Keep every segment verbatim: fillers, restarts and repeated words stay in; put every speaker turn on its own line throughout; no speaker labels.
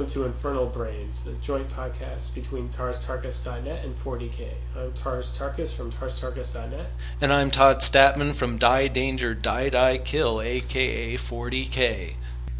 to Infernal Brains, a joint podcast between Tars Tarkas dot net and forty K. I'm Tars Tarkas from Tars Tarkas dot net.
And I'm Todd Statman from Die Danger Die Die Kill, aka forty K.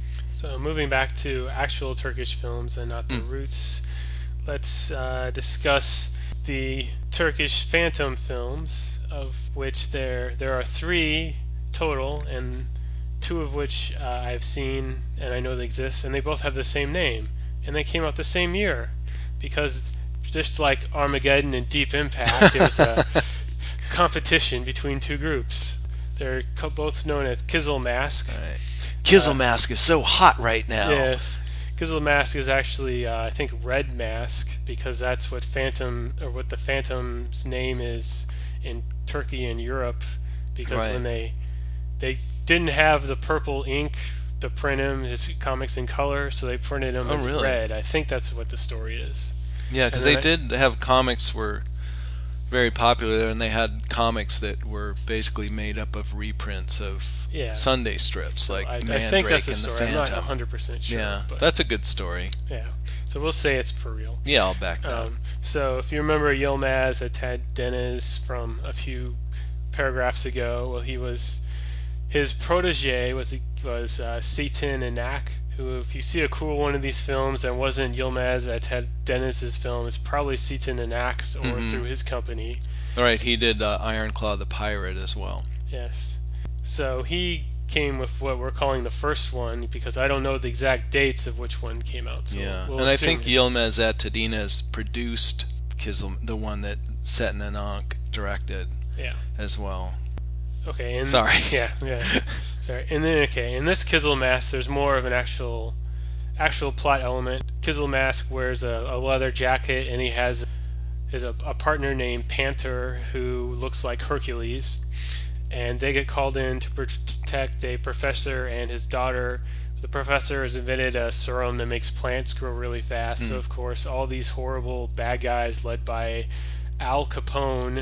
So moving back to actual Turkish films and not the mm. roots, let's uh, discuss the Turkish Phantom films, of which there there are three total, and two of which uh, I've seen and I know they exist, and they both have the same name, and they came out the same year, because just like Armageddon and Deep Impact, it was a competition between two groups. They're co- both known as Kizil Mask.
Right. Kizil uh, Mask is so hot right now.
Yes. Kizil Mask is actually, uh, I think, Red Mask, because that's what Phantom, or what the Phantom's name is in Turkey and Europe, because
right.
when they they didn't have the purple ink to print him, his comics in color, so they printed him
oh,
as
really?
red. I think that's what the story is.
Yeah, because they I, did have comics were very popular, and they had comics that were basically made up of reprints of
yeah.
Sunday strips, like
I,
Mandrake
I think that's the
and the
story.
Phantom.
I'm not one hundred percent sure.
Yeah,
but
that's a good story.
Yeah, so we'll say it's for real.
Yeah, I'll back that. Um,
so if you remember Yilmaz Atad Deniz from a few paragraphs ago, well, he was his protege was was uh, Sitin Anak, who, if you see a cool one of these films and wasn't Yilmaz Atad Deniz's film, it's probably Sitin Anak's or mm-hmm. through his company.
All right, he did uh, Iron Claw the Pirate as well.
Yes. So he came with what we're calling the first one, because I don't know the exact dates of which one came out. So
yeah,
we'll
and I think Yilmaz Atadinez produced Kizil, the one that Sitin Anak directed
yeah.
as well.
Okay. And
Sorry.
Yeah, yeah. Sorry. And then, okay, in this Kizil Mask, there's more of an actual actual plot element. Kizil Mask wears a, a leather jacket, and he has is a, a partner named Panther who looks like Hercules, and they get called in to protect a professor and his daughter. The professor has invented a serum that makes plants grow really fast, mm. so of course all these horrible bad guys led by Al Capone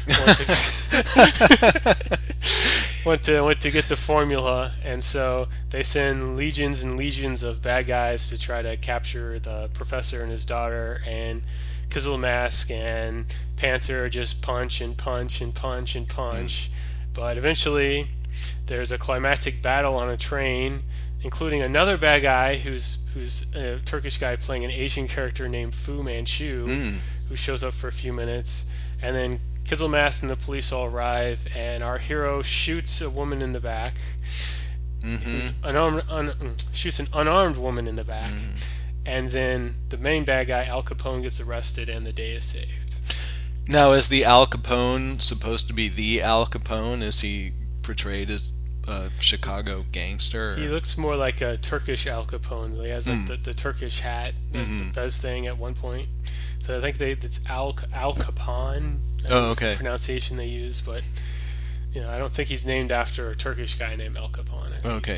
went to went to get the formula, and so they send legions and legions of bad guys to try to capture the professor and his daughter, and Kizil Mask and Panther just punch and punch and punch and punch, mm. but eventually there's a climactic battle on a train, including another bad guy who's who's a Turkish guy playing an Asian character named Fu Manchu,
mm.
who shows up for a few minutes, and then Kizil Mask and the police all arrive, and our hero shoots a woman in the back,
mm-hmm.
who's unarmed, un, shoots an unarmed woman in the back, mm. and then the main bad guy, Al Capone, gets arrested, and the day is saved.
Now, is the Al Capone supposed to be the Al Capone? Is he portrayed as a Chicago gangster? Or?
He looks more like a Turkish Al Capone. He has like
mm.
the, the Turkish hat, the,
mm-hmm.
the fez thing at one point. So I think they it's Al Al Capone.
Oh, okay.
The pronunciation they use, but you know, I don't think he's named after a Turkish guy named Al Capone.
Okay.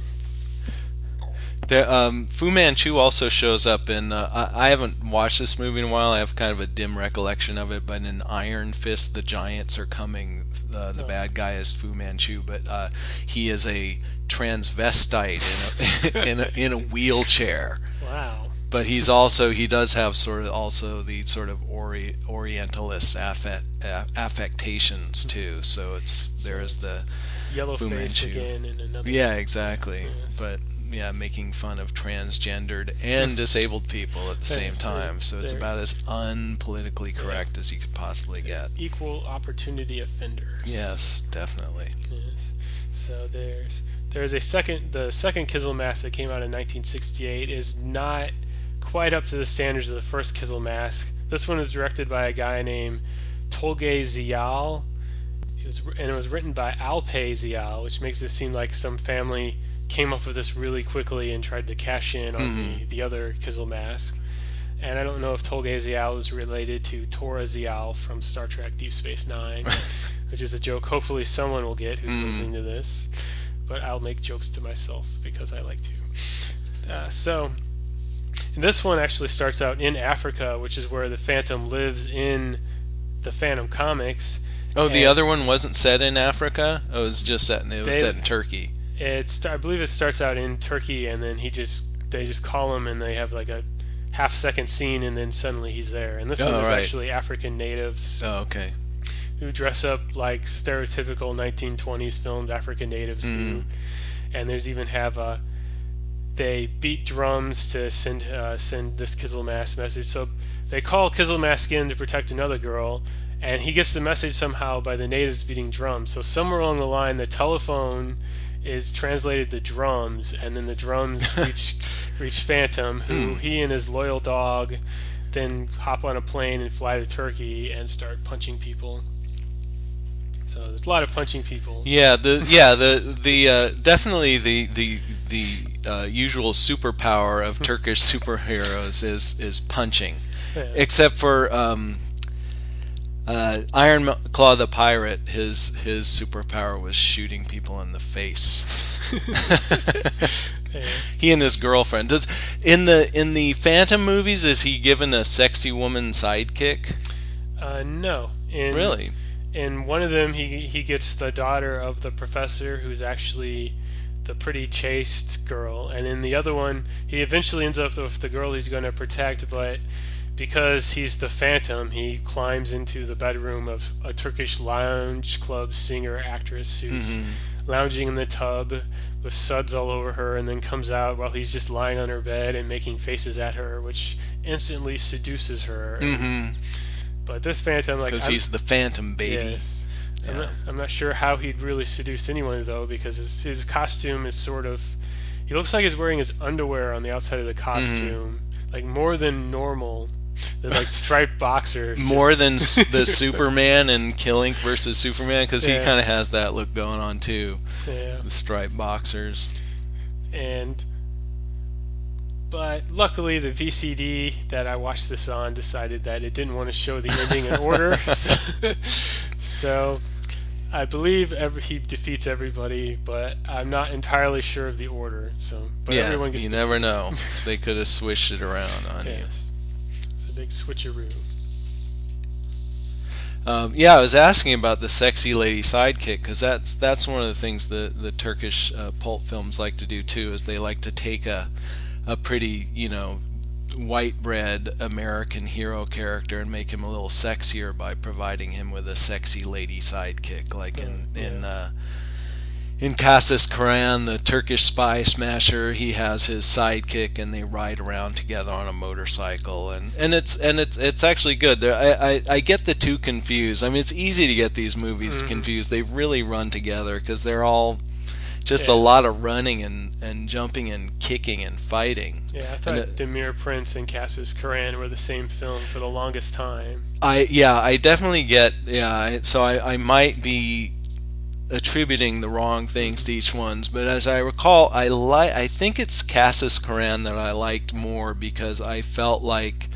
There, um, Fu Manchu also shows up in. Uh, I, I haven't watched this movie in a while. I have kind of a dim recollection of it. But in Iron Fist, the Giants are coming. Uh, the oh. bad guy is Fu Manchu, but uh, he is a transvestite in a, in a in a wheelchair.
Wow.
But he's also he does have sort of also the sort of ori- Orientalist affect, uh, affectations too. So it's there's the
yellow
Fu
face
Manchu.
again in another.
Yeah, exactly.
Yes.
But yeah, making fun of transgendered and disabled people at the same time. So it's about as unpolitically correct yeah. as you could possibly get.
Equal opportunity offenders.
Yes, definitely.
Yes. So there's there's a second the second Kizil Mask that came out in nineteen sixty-eight is not quite up to the standards of the first Kizil Mask. This one is directed by a guy named Tolgay Zial. It was and it was written by Alpay Zial, which makes it seem like some family came up with this really quickly and tried to cash in on mm-hmm. the, the other Kizil Mask. And I don't know if Tolgay Zial is related to Tora Zial from Star Trek Deep Space Nine, which is a joke hopefully someone will get who's mm-hmm. listening to this. But I'll make jokes to myself because I like to. Uh, so, this one actually starts out in Africa, which is where the Phantom lives in the Phantom comics.
Oh, the other one wasn't set in Africa? Oh, it was just set in, it was
they,
set in Turkey.
It's I believe it starts out in Turkey, and then he just they just call him and they have like a half second scene and then suddenly he's there. And this
Oh,
one is
right.
actually African natives
Oh, okay.
who dress up like stereotypical nineteen twenties filmed African natives
Mm.
do. And there's even have a they beat drums to send uh, send this Kizilmask message. So they call Kizilmask in to protect another girl, and he gets the message somehow by the natives beating drums. So somewhere along the line, the telephone is translated to drums, and then the drums reach reach Phantom, who
Hmm.
he and his loyal dog then hop on a plane and fly to Turkey and start punching people. So there's a lot of punching people.
Yeah, the yeah the the uh, definitely the the the uh, usual superpower of Turkish superheroes is is punching,
Yeah.
except for um, uh, Iron Claw the pirate. His his superpower was shooting people in the face.
Yeah.
He and his girlfriend. Does in the in the Phantom movies is he given a sexy woman sidekick?
Uh, no. In,
Really?
In one of them, he he gets the daughter of the professor, who's actually the pretty chaste girl, and in the other one, he eventually ends up with the girl he's going to protect, but because he's the Phantom, he climbs into the bedroom of a Turkish lounge club singer actress who's
Mhm.
lounging in the tub with suds all over her, and then comes out while he's just lying on her bed and making faces at her, which instantly seduces her.
Mm-hmm.
But this Phantom, like,
Because
I'm-
he's the Phantom baby.
Yes. I'm,
Yeah.
not, I'm not sure how he'd really seduce anyone, though, because his, his costume is sort of... He looks like he's wearing his underwear on the outside of the costume. Like, more than normal. They're like striped boxers.
More
just-
than s- the Superman and Killing versus Superman, because
Yeah.
he kind of has that look going on too.
Yeah.
The striped boxers.
And... But luckily, the V C D that I watched this on decided that it didn't want to show the ending in order. So, so I believe every, he defeats everybody, but I'm not entirely sure of the order. So, but
yeah,
everyone gets
you
defeated.
never know. They could have switched it around on
Yes, it's a big switcheroo.
you. Um, yeah, I was asking about the sexy lady sidekick because that's that's one of the things the the Turkish uh, pulp films like to do too. Is they like to take a a pretty, you know, white bread American hero character and make him a little sexier by providing him with a sexy lady sidekick, like in
Yeah.
in uh, in Casas Karan, the Turkish spy smasher. He has his sidekick, and they ride around together on a motorcycle, and, and it's and it's it's actually good. There, I, I I get the two confused. I mean, it's easy to get these movies
Mhm.
confused. They really run together because they're all just
Yeah.
a lot of running and, and jumping and kicking and fighting.
Yeah, I
And
thought
it-
Demir Prince and Cassius Karan were the same film for the longest time.
I yeah, I definitely get yeah. I- So I, I might be attributing the wrong things to each one's, but as I recall, I like I think it's Cassis Karan that I liked more because I felt like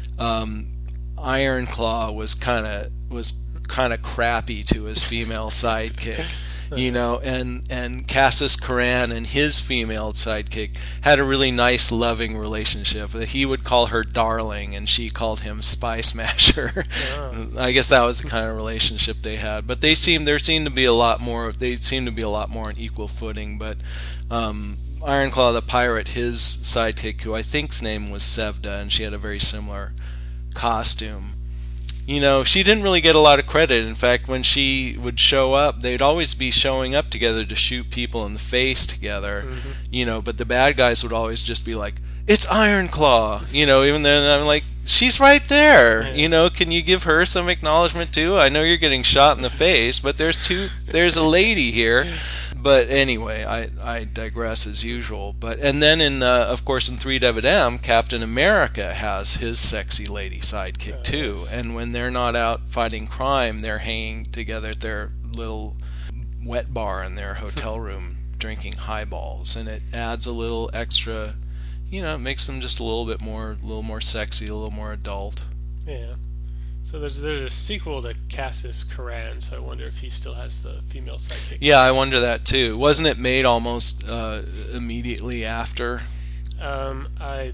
um, Iron Claw was kind of was kind of crappy to his female sidekick. You know, and and Cassis Karan and his female sidekick had a really nice, loving relationship. He would call her darling, and she called him Spy Smasher.
Oh.
I guess that was the kind of relationship they had. But they seemed there seemed to be a lot more. They seemed to be a lot more on equal footing. But um, Ironclaw the pirate, his sidekick, who I think's name was Sevda, and she had a very similar costume. You know, she didn't really get a lot of credit. In fact, when she would show up, they'd always be showing up together to shoot people in the face together.
Mm-hmm.
You know, but the bad guys would always just be like, "It's Ironclaw." You know, even then I'm like, "She's right there."
Yeah.
You know, can you give her some acknowledgement too? I know you're getting shot in the face, but there's two. There's a lady here. But anyway, I, I digress as usual. But and then in uh, of course in Three Dividend, Captain America has his sexy lady sidekick
Oh,
too.
yes.
And when they're not out fighting crime, they're hanging together at their little wet bar in their hotel room, drinking highballs, and it adds a little extra. You know, it makes them just a little bit more, a little more sexy, a little more adult.
Yeah. So there's there's a sequel to Cassius Karan, so I wonder if he still has the female sidekick.
Yeah, I wonder that too. Wasn't it made almost uh, immediately after?
Um, I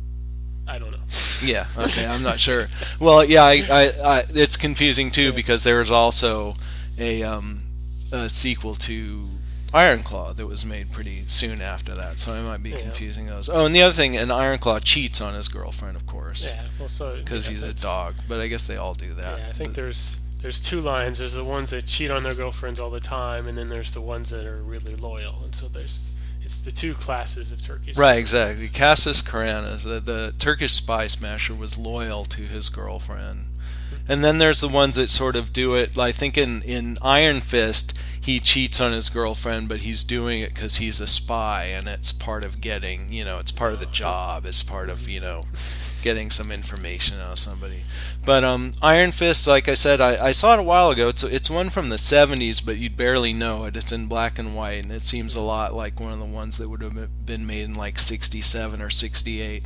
I don't know.
Yeah, okay, I'm not sure. Well, yeah, I, I, I, it's confusing too because there was also a, um, a sequel to Iron Claw that was made pretty soon after that, so I might be
Yeah.
confusing those. Oh, and the other thing, and Iron Claw cheats on his girlfriend, of course,
Yeah, well, so
because
yeah,
he's a
that's-
dog. But I guess they all do that.
Yeah, I think
But-
there's there's two lines. There's the ones that cheat on their girlfriends all the time, and then there's the ones that are really loyal. And so there's it's the two classes of Turkish.
Right, exactly. Cassis Karanas, the, the Turkish spy smasher, was loyal to his girlfriend. And then there's the ones that sort of do it. I think in, in Iron Fist, he cheats on his girlfriend, but he's doing it because he's a spy, and it's part of getting, you know, it's part of the job. It's part of, you know, getting some information out of somebody. But um, Iron Fist, like I said, I, I saw it a while ago. It's it's one from the seventies, but you'd barely know it. It's in black and white, and it seems a lot like one of the ones that would have been made in like sixty-seven or sixty-eight.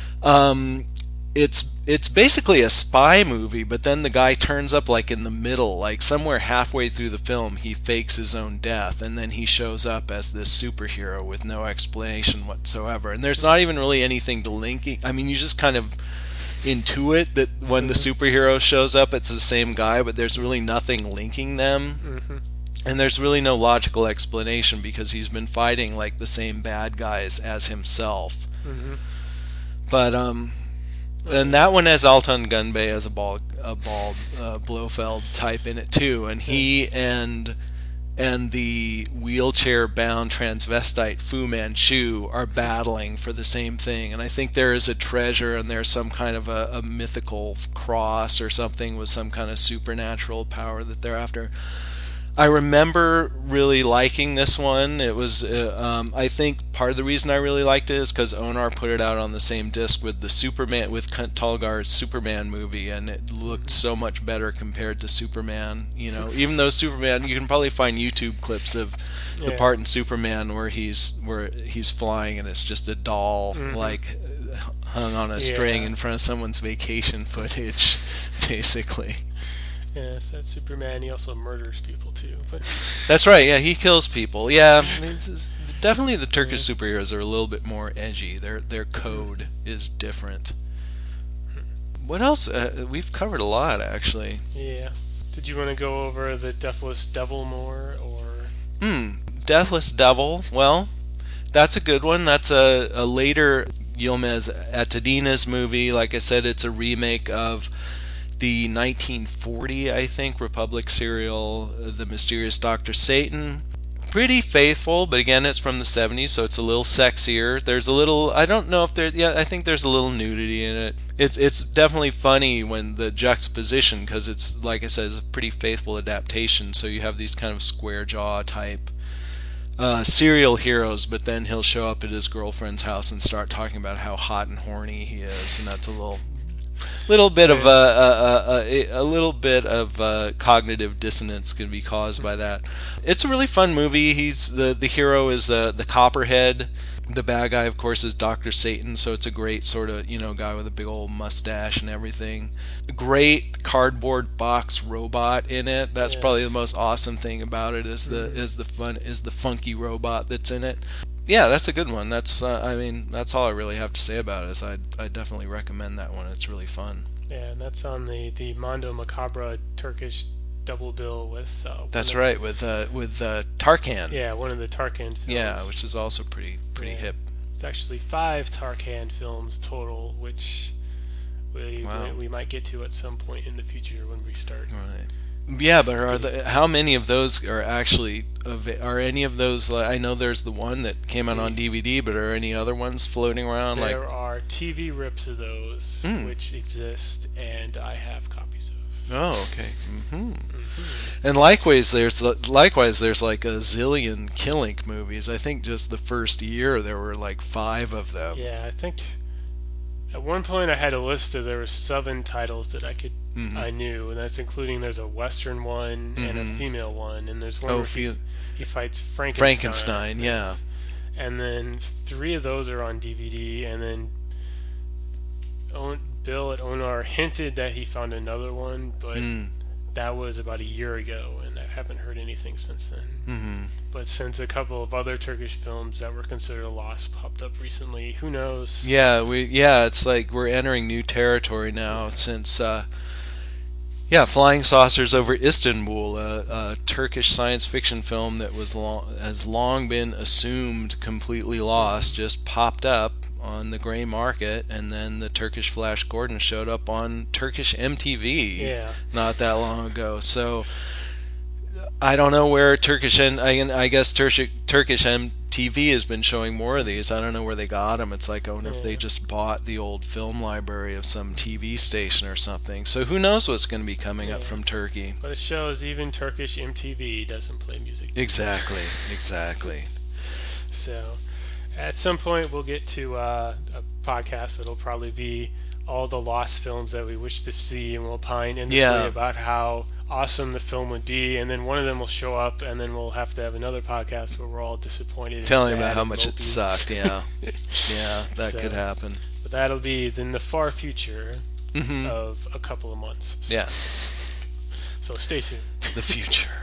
Um, it's it's basically a spy movie, but then the guy turns up like in the middle, like somewhere halfway through the film, he fakes his own death, and then he shows up as this superhero with no explanation whatsoever. And there's not even really anything to link it. I mean, you just kind of intuit that when the superhero shows up, it's the same guy, but there's really nothing linking them.
Mm-hmm.
And there's really no logical explanation because he's been fighting like the same bad guys as himself.
Mm-hmm.
But um, and that one has Altan Gunbei as a bald, a bald uh, Blofeld type in it too, and he and and the wheelchair-bound transvestite Fu Manchu are battling for the same thing. And I think there is a treasure, and there's some kind of a, a mythical cross or something with some kind of supernatural power that they're after. I remember really liking this one. It was, uh, um, I think, part of the reason I really liked it is because Onar put it out on the same disc with the Superman, with Kent Talgar's Superman movie, and it looked so much better compared to Superman. You know, even though Superman, you can probably find YouTube clips of the
Yeah.
part in Superman where he's where he's flying and it's just a doll
Mhm.
like hung on a string
Yeah.
in front of someone's vacation footage, basically.
Yes, that's Superman. He also murders people too. But
That's right. Yeah, he kills people. Yeah, I mean, it's, it's, definitely the Turkish superheroes are a little bit more edgy. Their their code is different. What else? Uh, we've covered a lot, actually.
yeah, did you want to go over the Deathless Devil more, or
Hmm. Deathless Devil. Well, that's a good one. That's a, a later Yilmaz Atadina's movie. Like I said, it's a remake of the nineteen forty, I think, Republic serial, The Mysterious Doctor Satan. Pretty faithful, but again, it's from the seventies, so it's a little sexier. There's a little, I don't know if there, yeah, I think there's a little nudity in it. It's it's definitely funny when the juxtaposition, because it's, like I said, it's a pretty faithful adaptation. So you have these kind of square jaw type uh, serial heroes, but then he'll show up at his girlfriend's house and start talking about how hot and horny he is, and that's a little little bit of a, a, a, a little bit of uh, cognitive dissonance can be caused by that. It's a really fun movie. He's the the hero is uh, the Copperhead. The bad guy, of course, is Doctor Satan. So it's a great sort of, you know, guy with a big old mustache and everything. Great cardboard box robot in it. That's
Yes.
probably the most awesome thing about it is the is the fun is the funky robot that's in it. Yeah, that's a good one. That's uh, I mean, that's all I really have to say about it. Is I I definitely recommend that one. It's really fun.
yeah, and that's on the the Mondo Macabra Turkish double bill with. Uh, one
That's
of-
right, with uh, with uh, Tarkan.
Yeah, one of the Tarkan films.
Yeah, which is also pretty pretty
Yeah.
hip.
It's actually five Tarkan films total, which we,
Wow.
we we might get to at some point in the future when we start.
Right. Yeah, but are the, how many of those are actually av- are any of those? Like, I know there's the one that came out on D V D, but are any other ones floating around?
There
like,
are T V rips of those
Mm.
which exist, and I have copies of.
oh, okay. hmm
Mm-hmm.
And likewise, there's likewise there's like a zillion Killink movies. I think just the first year there were like five of them.
Yeah, I think at one point I had a list of there were seven titles that I could
Mhm.
I knew, and that's including there's a Western one and a
Mhm.
female one, and there's one
Oh,
where he,
fe-
he fights Frankenstein.
Frankenstein, yeah.
And then three of those are on D V D, and then Owen, Bill at Onar hinted that he found another one, but
Mm.
that was about a year ago, and I haven't heard anything since then.
hmm
But since a couple of other Turkish films that were considered lost popped up recently, who knows?
Yeah, we yeah, it's like we're entering new territory now since uh, Yeah, Flying Saucers over Istanbul, a, a Turkish science fiction film that was long, has long been assumed completely lost, just popped up on the gray market, and then the Turkish Flash Gordon showed up on Turkish M T V
Yeah.
not that long ago. So I don't know where Turkish and I, I guess Turkish Turkish M T V has been showing more of these. I don't know where they got them. It's like I wonder
Yeah.
if they just bought the old film library of some T V station or something. So who knows what's going to be coming up
Yeah.
from Turkey?
But it shows even Turkish M T V doesn't play music.
Exactly, exactly.
So, at some point, we'll get to uh, a podcast that'll probably be all the lost films that we wish to see, and we'll opine endlessly
Yeah.
about how awesome the film would be. And then one of them will show up, and then we'll have to have another podcast where we're all disappointed. and
Telling
sad
about how
and
much it
mopey.
sucked. Yeah, yeah, that
So-
could happen.
But that'll be in the far future
Hmm
of a couple of months.
Yeah,
So stay tuned.
the future.